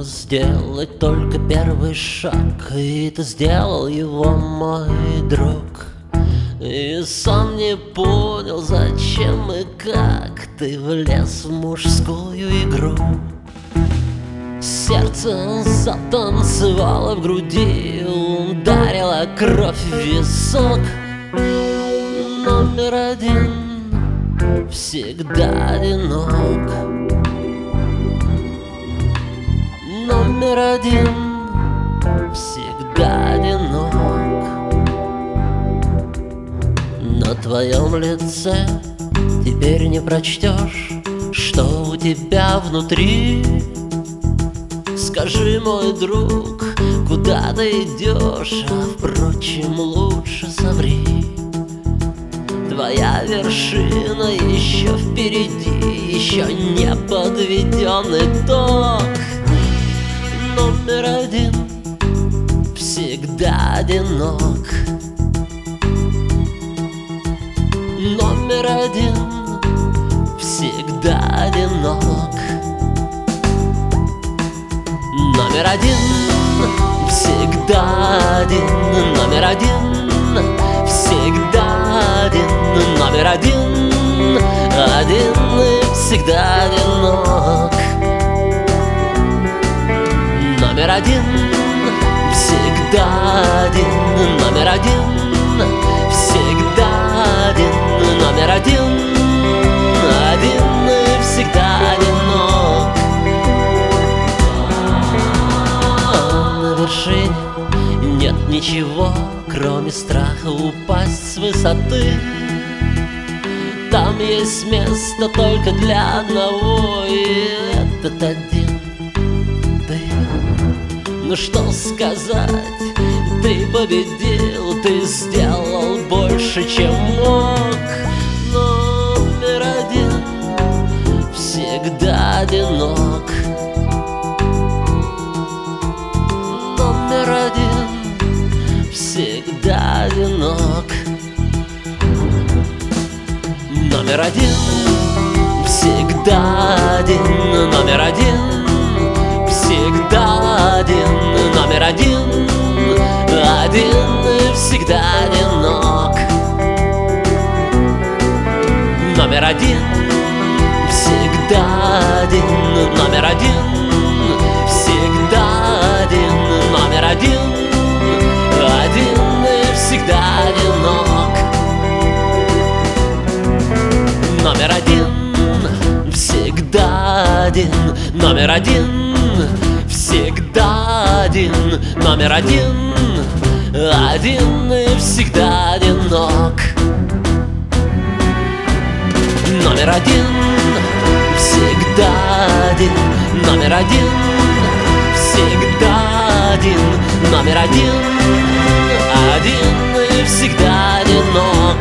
сделать только первый шаг, и ты сделал его, мой друг. И сам не понял, зачем и как ты влез в мужскую игру. Сердце затанцевало в груди, ударила кровь в висок. Номер один всегда одинок. Номер один всегда одинок. На твоем лице теперь не прочтешь, что у тебя внутри. Скажи, мой друг, куда ты идешь, а впрочем, лучше соври. Твоя вершина еще впереди, еще не подведен итог. Номер один всегда одинок. Номер один всегда одинок. Номер один всегда один. Номер один всегда один. Номер один и всегда одинок. Номер один всегда один. Номер один всегда один. Номер один и всегда одинок. На вершине нет ничего, кроме страха упасть с высоты. Там есть место только для одного, и этот один ты. Ну что сказать, ты победил, ты сделал больше, чем мог. Номер один всегда одинок. Номер один всегда одинок. Номер один всегда один. Номер один всегда один. Номер один и всегда одинок. Номер один всегда один. Номер один всегда один. Номер один и всегда одинок. Номер один всегда один. Номер один всегда один. Номер один и всегда одинок. Номер один всегда один. Номер один всегда один. Номер один и всегда одинок.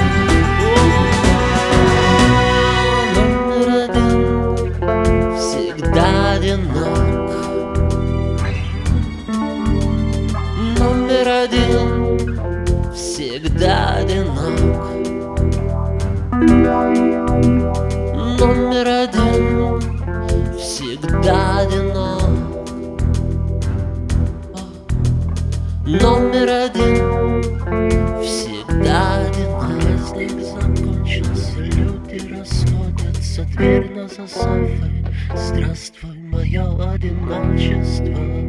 Номер один всегда одинок. Номер один всегда одинок. Номер один всегда одинок. Номер один всегда одинок. Праздник закончился, люди расходятся, дверь на засове. Здравствуй, мое одиночество.